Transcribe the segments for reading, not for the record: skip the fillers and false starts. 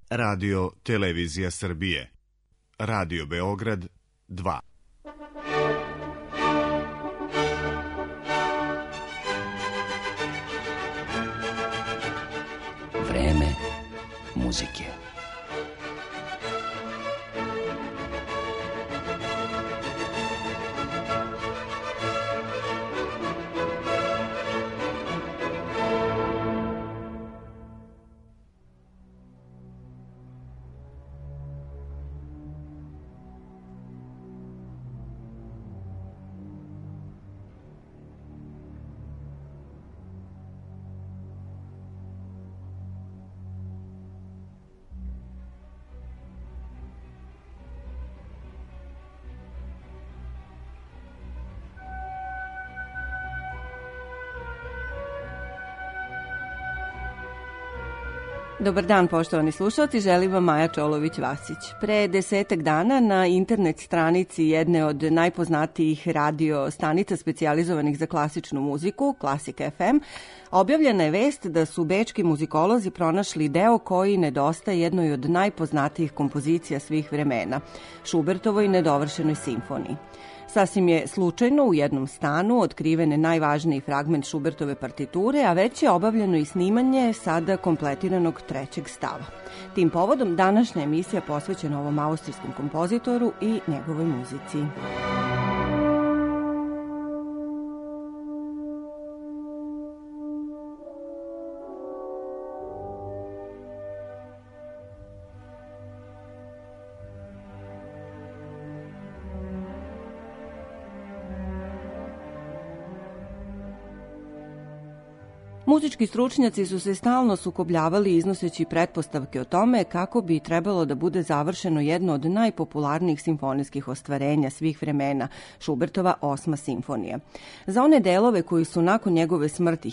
Radio Televizija Srbije. Radio Beograd 2. Vreme muzike. Dobar dan, poštovani slušalci, želim vam Maja Čolović-Vasić. Pre 10 dana na internet stranici jedne od najpoznatijih radio stanica specijalizovanih za klasičnu muziku, Classic FM, objavljena je vest da su bečki muzikolozi pronašli deo koji nedostaje jednoj od najpoznatijih kompozicija svih vremena, Šubertovoj nedovršenoj simfoniji. Sasvim je slučajno u jednom stanu otkriven je najvažniji fragment Šubertove partiture, a već je obavljeno i snimanje sada kompletiranog trećeg stava. Tim povodom današnja emisija posvećena ovom austrijskom kompozitoru i njegovoj muzici. Muzički stručnjaci su se stalno sukobljavali iznoseći pretpostavke o tome kako bi trebalo da bude završeno jedno od najpopularnijih simfonijskih ostvarenja svih vremena, Šubertova 8. simfonija. Za one delove koji su nakon njegove smrti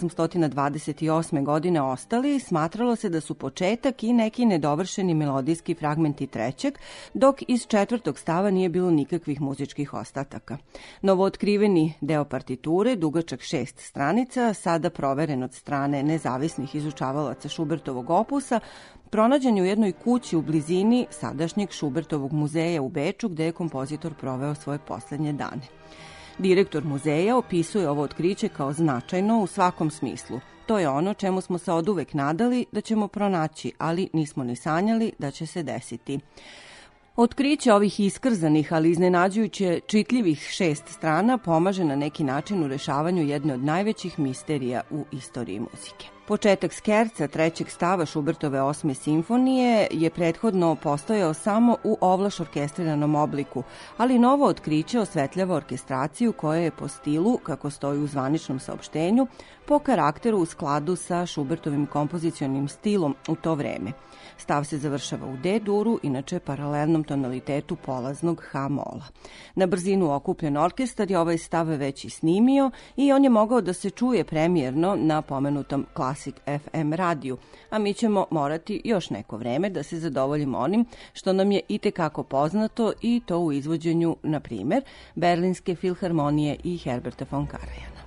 1828. godine ostali, smatralo se da su početak i neki nedovršeni melodijski fragmenti trećeg, dok iz četvrtog stava nije bilo nikakvih muzičkih ostataka. Novootkriveni deo partiture, dugačak 6 stranica, sada proveren od strane nezavisnih izučavalaca Šubertovog opusa, pronađen je u jednoj kući u blizini sadašnjeg Šubertovog muzeja u Beču, gde je kompozitor proveo svoje poslednje dane. Direktor muzeja opisuje ovo otkriće kao značajno u svakom smislu. To je ono čemu smo se oduvek nadali da ćemo pronaći, ali nismo ni sanjali da će se desiti. Otkriće ovih iskrzanih, ali iznenađujuće čitljivih 6 strana pomaže na neki način u rešavanju jedne od najvećih misterija u istoriji muzike. Početak skerca trećeg stava Šubertove 8. simfonije je prethodno postojao samo u ovlaš orkestriranom obliku, ali novo otkriće osvetljava orkestraciju koja je po stilu, kako stoji u zvaničnom saopštenju, po karakteru u skladu sa Šubertovim kompozicionim stilom u to vreme. Stav se završava u D-duru, inače paralelnom tonalitetu polaznog H-mola. Na brzinu okupljen orkestar je ovaj stav već i snimio i on je mogao da se čuje premijerno na pomenutom Classic FM radiju, a mi ćemo morati još neko vreme da se zadovoljimo onim što nam je itekako poznato i to u izvođenju, na primer, Berlinske filharmonije i Herberta von Karajana.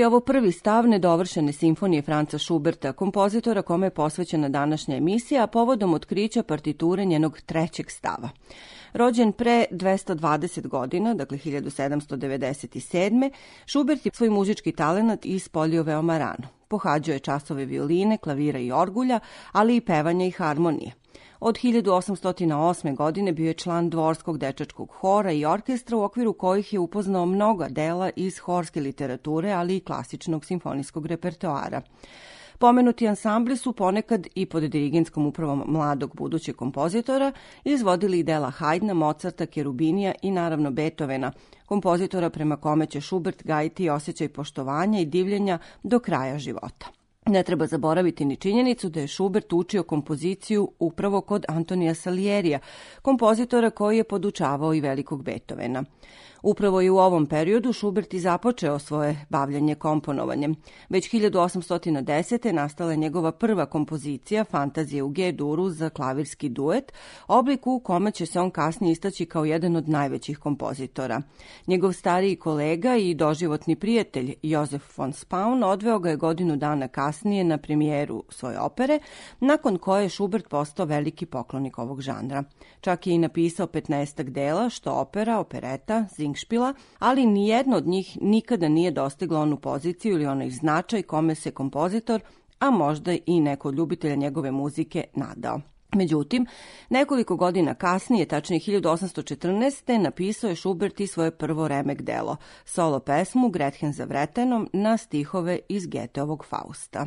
je ovo prvi stav nedovršene simfonije Franca Schuberta, kompozitora kome je posvećena današnja emisija, a povodom otkrića partiture njenog trećeg stava. Rođen pre 220 godina, dakle 1797. Schubert je svoj muzički talenat ispoljio veoma rano. Pohađao je časove violine, klavira i orgulja, ali i pevanja i harmonije. Od 1808. godine bio je član dvorskog dečačkog hora i orkestra u okviru kojih je upoznao mnoga dela iz horske literature, ali i klasičnog simfonijskog repertoara. Pomenuti ansambli su ponekad i pod dirigentskom upravom mladog budućeg kompozitora izvodili i dela Haydna, Mozarta, Kerubinija i naravno Beethovena, kompozitora prema kome će Schubert gajiti osjećaj poštovanja i divljenja do kraja života. Ne treba zaboraviti ni činjenicu da je Schubert učio kompoziciju upravo kod Antonija Salierija, kompozitora koji je podučavao i velikog Beethovena. Upravo je u ovom periodu Schubert i započeo svoje bavljanje komponovanjem. Već 1810. nastala je njegova prva kompozicija, Fantazije u G-duru za klavirski duet, oblik u kome će se on kasnije istaći kao jedan od najvećih kompozitora. Njegov stariji kolega i doživotni prijatelj Josef von Spaun odveo ga je godinu dana kasnije na premijeru svoje opere, nakon koje je Schubert postao veliki poklonik ovog žanra. Čak je i napisao 15 dela, što opera, opereta, Singspiela, ali nijedno od njih nikada nije dostiglo onu poziciju ili onaj značaj kome se kompozitor, a možda i neko od ljubitelja njegove muzike, nadao. Međutim, nekoliko godina kasnije, tačnije 1814. napisao je Schubert i svoje prvo remek delo, solo pesmu Gretchen za Vretenom na stihove iz Goetheovog Fausta.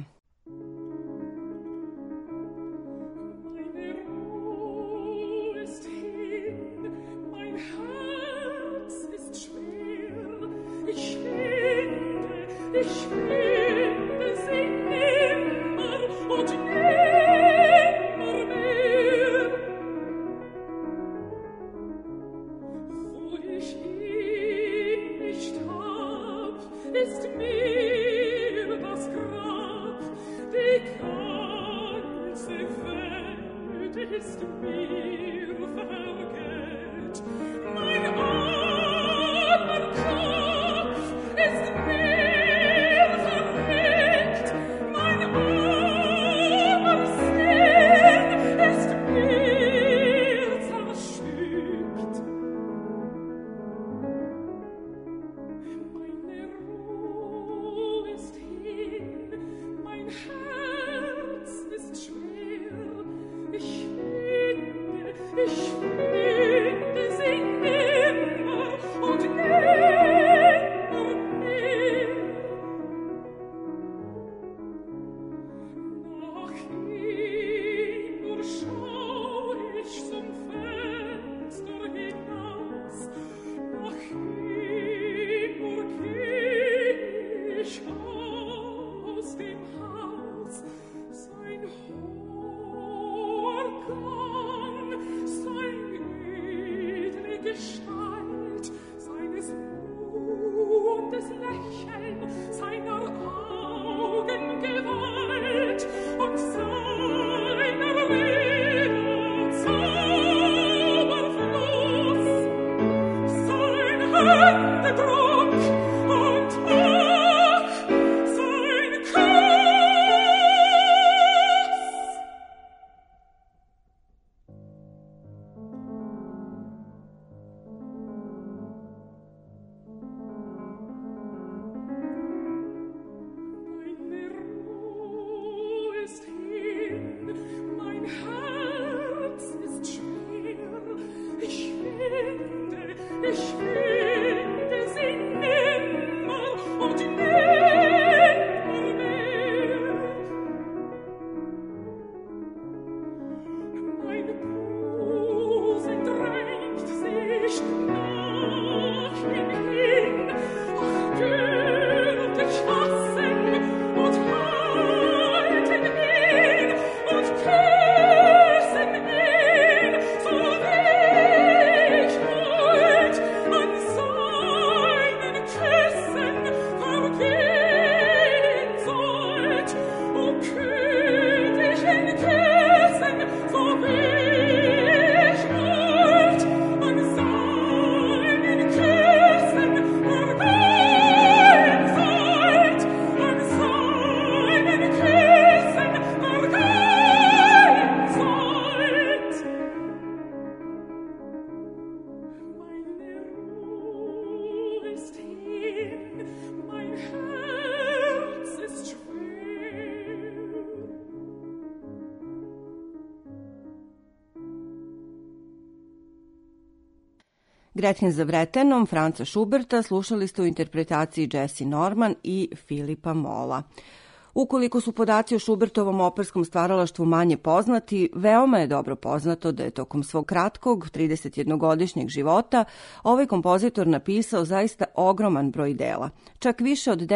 Gretchen za Vretenom, Franza Schuberta, slušali ste u interpretaciji Jessye Norman i Filipa Mola. Ukoliko su podaci o Schubertovom operskom stvaralaštvu manje poznati, veoma je dobro poznato da je tokom svog kratkog 31-godišnjeg života ovaj kompozitor napisao zaista ogroman broj dela, čak više od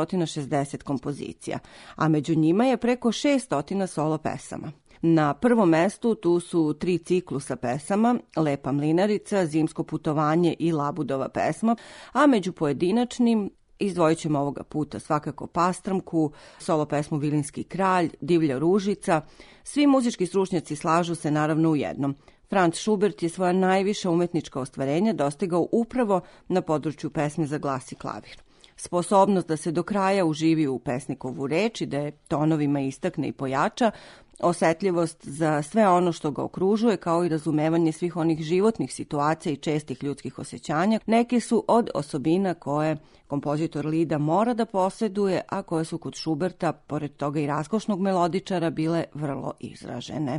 960 kompozicija, a među njima je preko 600 solo pesama. Na prvom mestu tu su 3 ciklusa pesama, Lepa mlinarica, Zimsko putovanje i Labudova pesma, a među pojedinačnim izdvojit ćemo ovoga puta svakako Pastramku, solo pesmu Vilinski kralj, Divlja ružica. Svi muzički stručnjaci slažu se naravno u jednom. Franz Schubert je svoja najviša umetnička ostvarenja dostigao upravo na području pesme za glas i klavir. Sposobnost da se do kraja uživi u pesnikovu reč i da je tonovima istakne i pojača, osetljivost za sve ono što ga okružuje, kao i razumevanje svih onih životnih situacija i čestih ljudskih osjećanja, neke su od osobina koje kompozitor Lida mora da posjeduje, a koje su kod Schuberta, pored toga i raskošnog melodičara, bile vrlo izražene.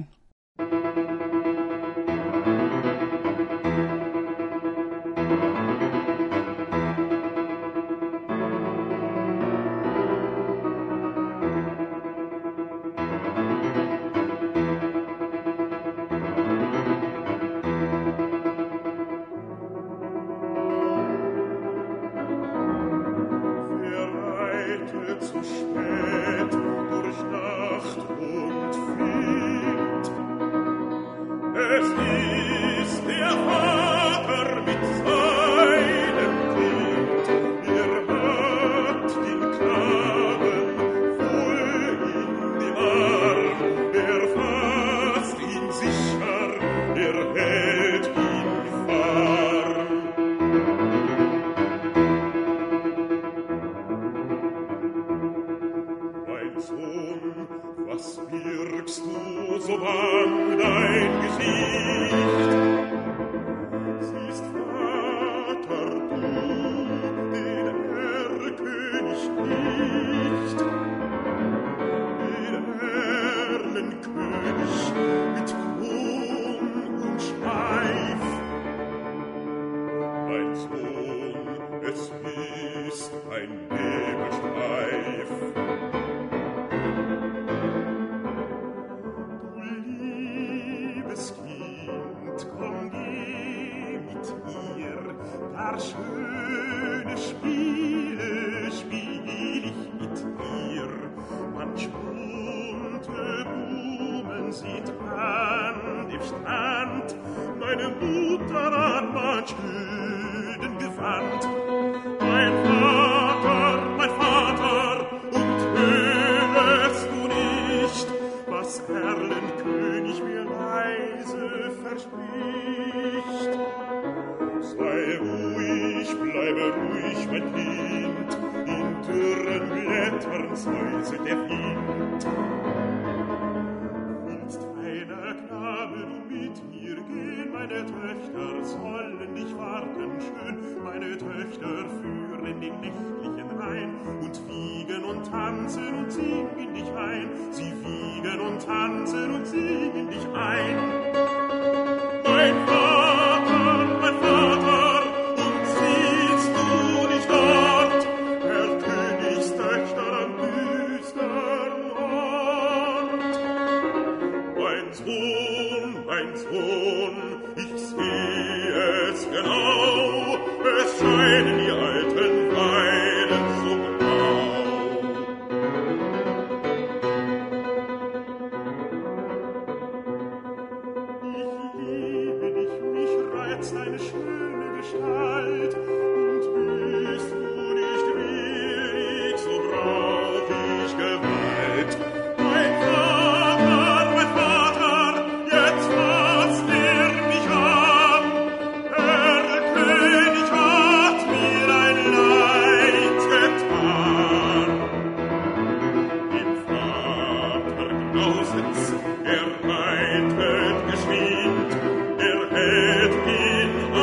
Er reitet geschwind, er hält ihn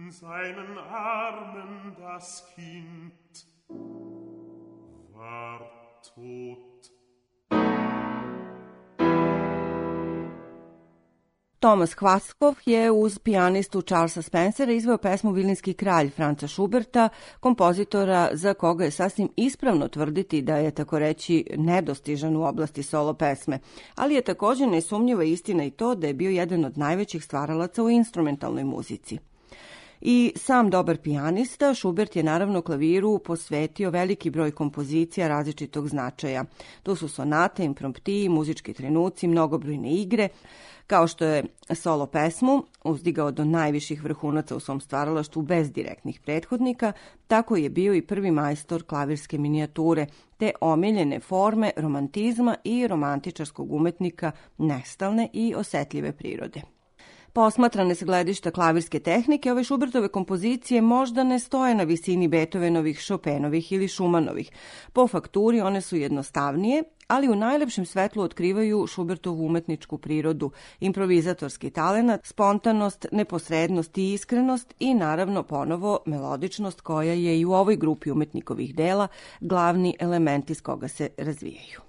seinen Armen das Kind war tot. Tomas Kvaskov je uz pijanistu Charlesa Spencera izveo pesmu Vilinski kralj Franca Schuberta, kompozitora za koga je sasvim ispravno tvrditi da je, tako reći, nedostižan u oblasti solo pesme, ali je također nesumnjiva istina i to da je bio jedan od najvećih stvaralaca u instrumentalnoj muzici. I sam dobar pijanista, Schubert je naravno klaviru posvetio veliki broj kompozicija različitog značaja. Tu su sonate, imprompti, muzički trenuci, mnogobrojne igre. Kao što je solo pesmu uzdigao do najviših vrhunaca u svom stvaralaštvu bez direktnih prethodnika, tako je bio i prvi majstor klavirske minijature, te omiljene forme romantizma i romantičarskog umetnika nestalne i osetljive prirode. Posmatrane s gledišta klavirske tehnike, ove Schubertove kompozicije možda ne stoje na visini Beethovenovih, Chopinovih ili Schumannovih. Po fakturi one su jednostavnije, ali u najlepšem svetlu otkrivaju Schubertovu umetničku prirodu, improvizatorski talenat, spontanost, neposrednost i iskrenost i naravno ponovo melodičnost koja je i u ovoj grupi umetnikovih dela glavni element iz koga se razvijaju.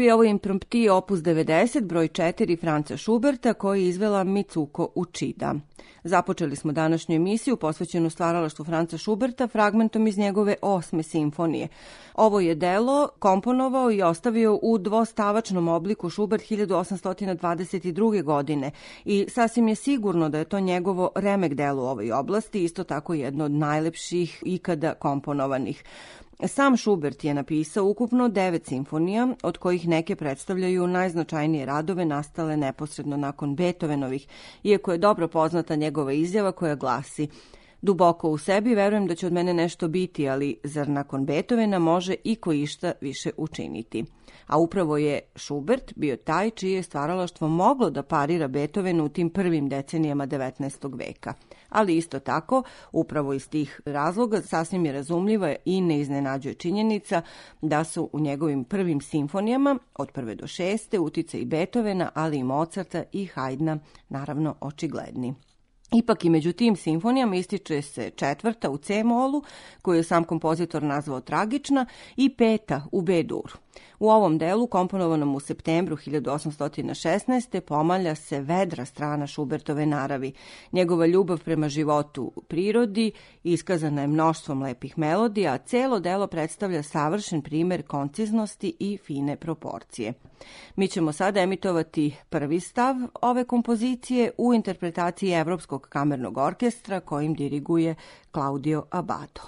je ovo imprompti opus 90, broj 4 Franca Schuberta, koji je izvela Mitsuko Uchida. Započeli smo današnju emisiju posvećenu stvaralaštvu Franca Schuberta fragmentom iz njegove 8. simfonije. Ovo je delo komponovao i ostavio u dvostavačnom obliku Schubert 1822. godine i sasvim je sigurno da je to njegovo remek delo u ovoj oblasti, isto tako jedno od najlepših ikada komponovanih. Sam Schubert je napisao ukupno 9 simfonija, od kojih neke predstavljaju najznačajnije radove nastale neposredno nakon Beethovenovih, iako je dobro poznata njegova izjava koja glasi: duboko u sebi verujem da će od mene nešto biti, ali zar nakon Beethovena može iko išta više učiniti? A upravo je Schubert bio taj čije je stvaralaštvo moglo da parira Beethovenu u tim prvim decenijama 19. veka. Ali isto tako, upravo iz tih razloga, sasvim je razumljiva i ne iznenađuje činjenica da su u njegovim prvim simfonijama, od 1. do 6. uticaj Beethovena, ali i Mozarta i Haydna, naravno očigledni. Ipak i među tim simfonijama ističe se 4. u C-molu, koju je sam kompozitor nazvao tragična, i 5. u B-duru. U ovom delu, komponovanom u septembru 1816. pomalja se vedra strana Schubertove naravi. Njegova ljubav prema životu u prirodi iskazana je mnoštvom lepih melodija, a celo delo predstavlja savršen primer konciznosti i fine proporcije. Mi ćemo sada emitovati prvi stav ove kompozicije u interpretaciji Evropskog kamernog orkestra kojim diriguje Claudio Abbado.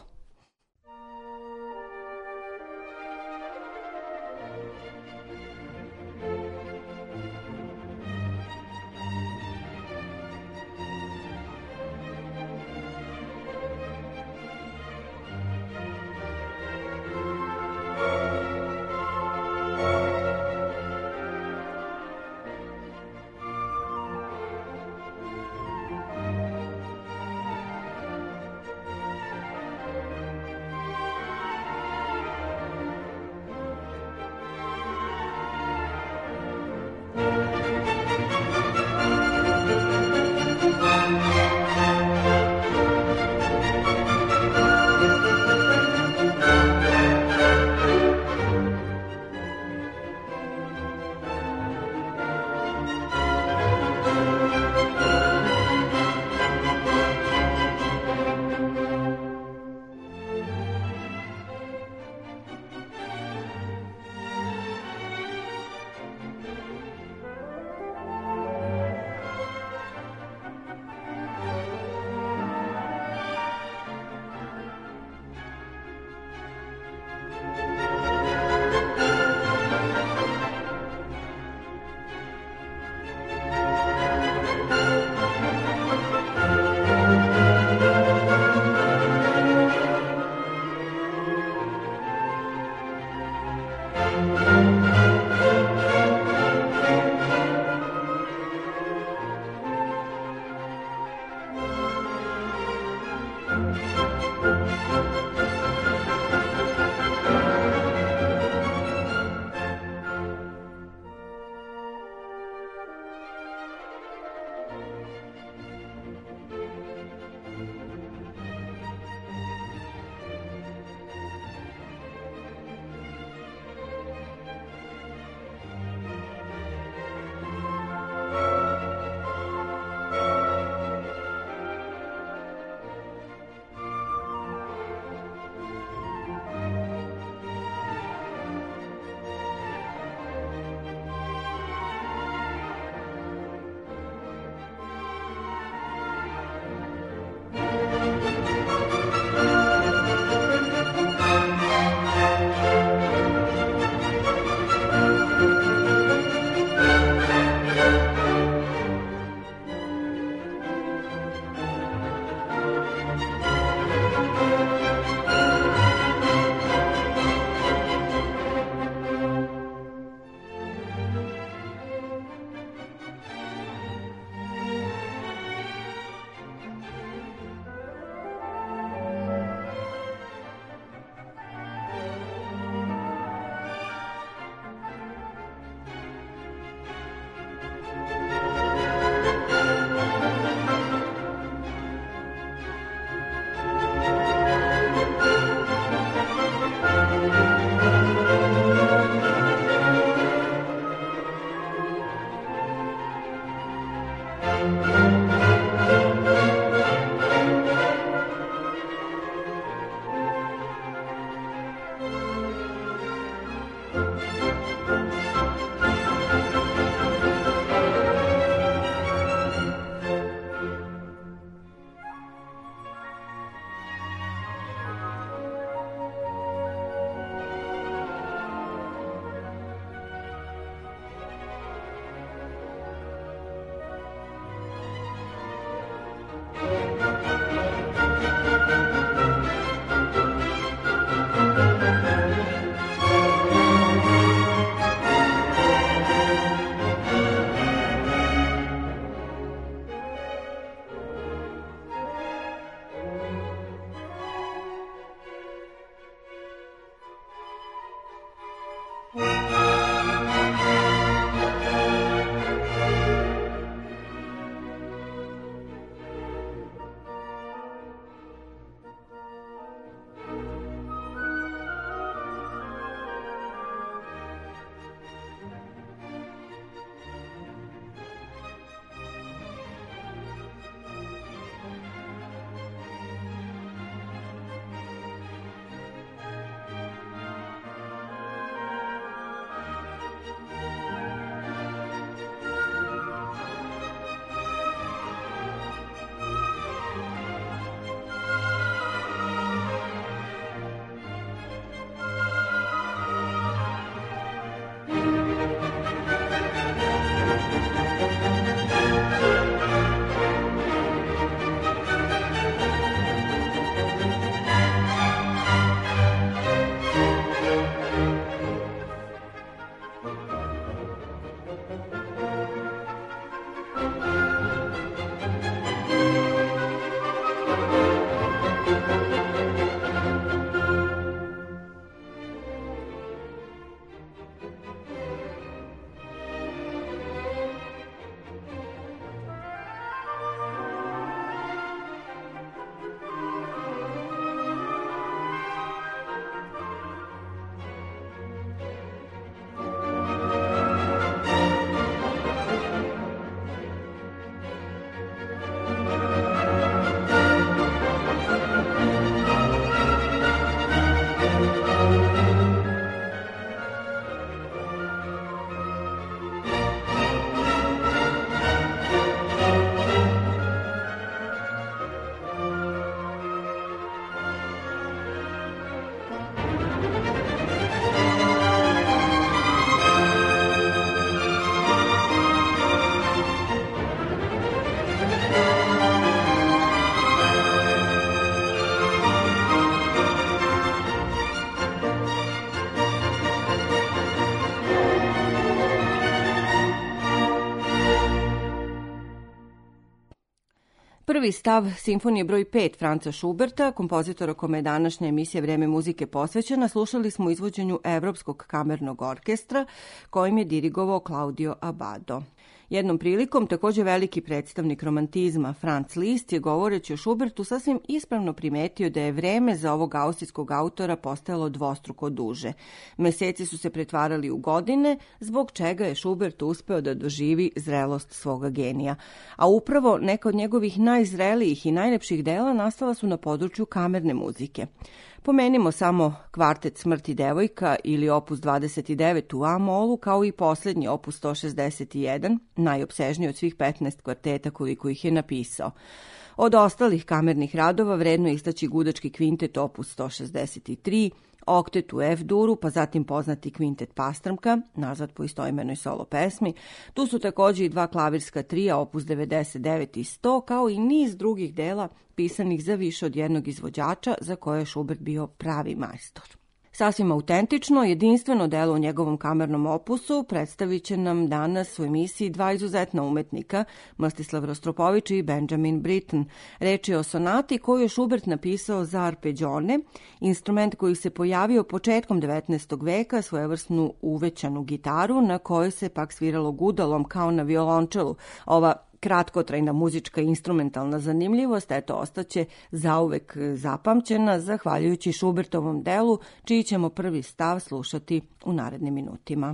Prvi stav simfonije broj 5 Franca Schuberta, kompozitora kome je današnja emisija Vreme muzike posvećena, slušali smo u izvođenju Evropskog kamernog orkestra kojim je dirigovao Claudio Abbado. Jednom prilikom također veliki predstavnik romantizma Franz Liszt je govoreći o Schubertu sasvim ispravno primetio da je vreme za ovog austrijskog autora postajalo dvostruko duže. Meseci su se pretvarali u godine, zbog čega je Schubert uspeo da doživi zrelost svoga genija. A upravo neka od njegovih najzrelijih i najlepših dela nastala su na području kamerne muzike. Pomenimo samo kvartet Smrt i devojka ili opus 29 u A-molu, kao i posljednji opus 161, najopsežniji od svih 15 kvarteta koliko ih je napisao. Od ostalih kamernih radova vredno istaći gudački kvintet opus 163, oktet u F-duru, pa zatim poznati kvintet Pastrmka, nazvat po istoimenoj solo pesmi. Tu su također i dva klavirska trija, opus 99 i 100, kao i niz drugih dela pisanih za više od jednog izvođača, za koje je Schubert bio pravi majstor. Sasvim autentično, jedinstveno delo u njegovom kamernom opusu predstavit će nam danas u emisiji dva izuzetna umetnika, Mstislav Rostropović i Benjamin Britten. Reč je o sonati koju je Schubert napisao za arpeđone, instrument koji se pojavio početkom 19. veka, svojevrsnu uvećanu gitaru na kojoj se pak sviralo gudalom kao na violončelu. Ova kratkotrajna muzička instrumentalna zanimljivost, ostaće zauvek zapamćena zahvaljujući Schubertovom delu, čiji ćemo prvi stav slušati u narednim minutima.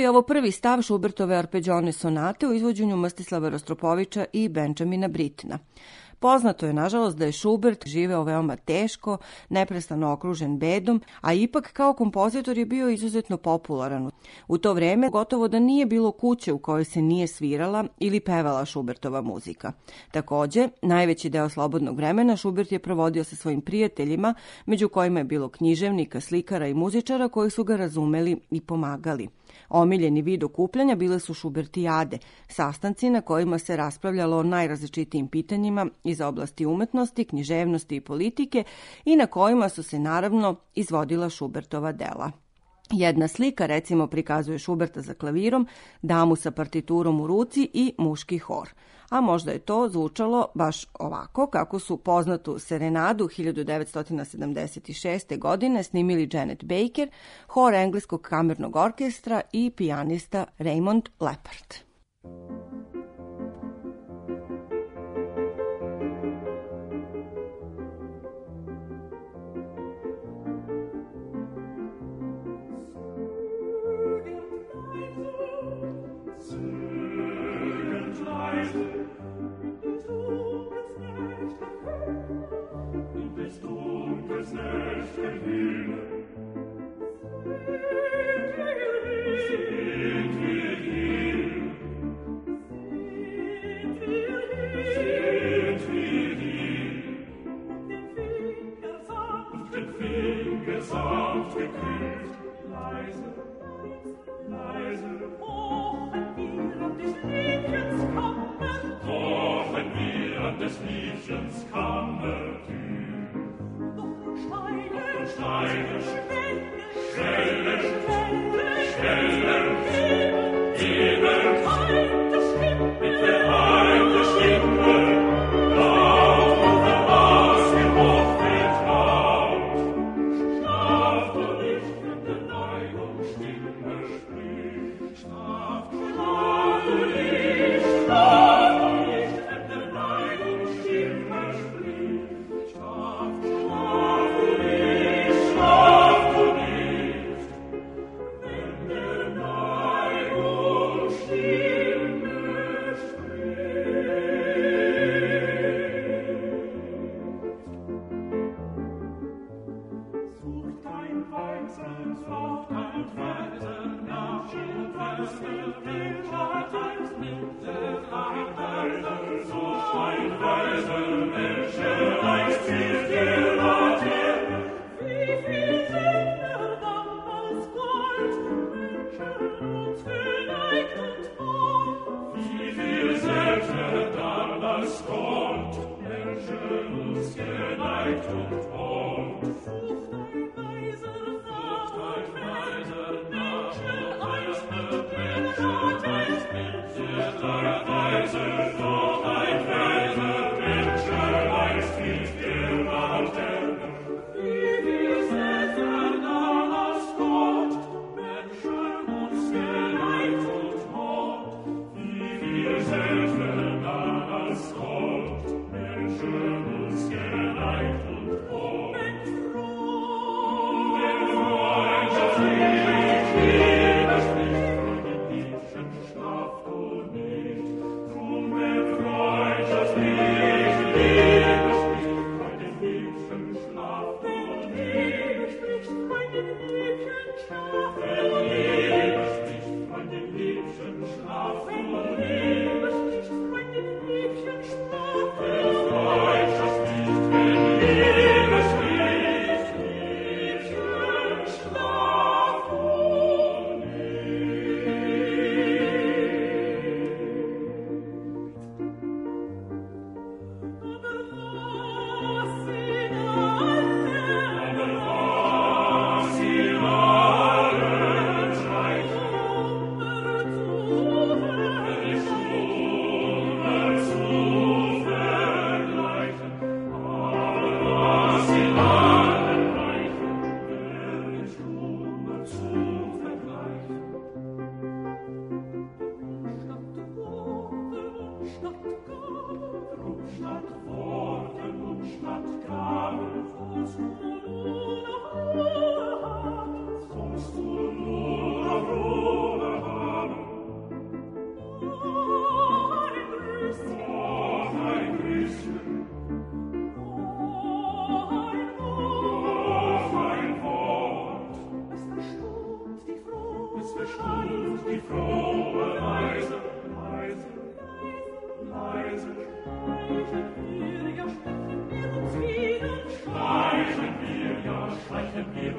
je ovo prvi stav Schubertove arpeđione sonate u izvođenju Mstislava Rostropovića i Benjamina Brittena. Poznato je, nažalost, da je Schubert živeo veoma teško, neprestano okružen bedom, a ipak kao kompozitor je bio izuzetno popularan. U to vreme gotovo da nije bilo kuće u kojoj se nije svirala ili pevala Schubertova muzika. Takođe, najveći deo slobodnog vremena Schubert je provodio sa svojim prijateljima, među kojima je bilo književnika, slikara i muzičara koji su ga razumeli i pomagali. Omiljeni vid okupljanja bile su Schubertijade, sastanci na kojima se raspravljalo o najrazličitijim pitanjima iz oblasti umetnosti, književnosti i politike i na kojima su se naravno izvodila Schubertova dela. Jedna slika recimo prikazuje Schuberta za klavirom, damu sa partiturom u ruci i muški hor. A možda je to zvučalo baš ovako kako su poznatu Serenadu 1976. godine snimili Janet Baker, hor engleskog kamernog orkestra i pijanista Raymond Lepard.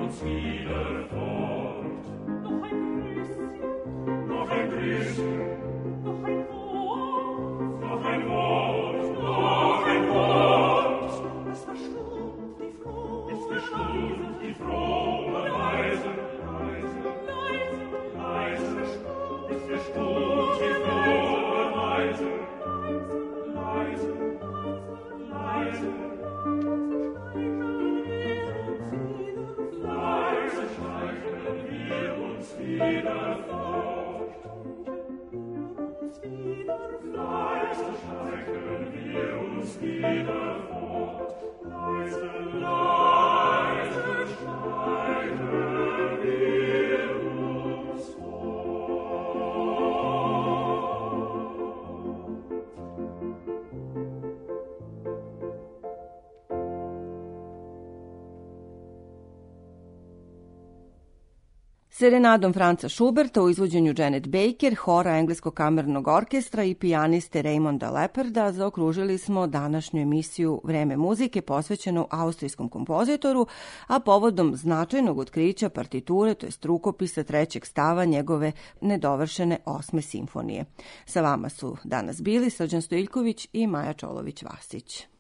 Serenadom Franca Schuberta u izvođenju Janet Baker, hora Engleskog kamernog orkestra i pijaniste Raymonda Lepparda zaokružili smo današnju emisiju Vreme muzike posvećenu austrijskom kompozitoru, a povodom značajnog otkrića partiture, to jest rukopisa trećeg stava njegove nedovršene 8. simfonije. Sa vama su danas bili Srđan Stojiljković i Maja Čolović-Vasić.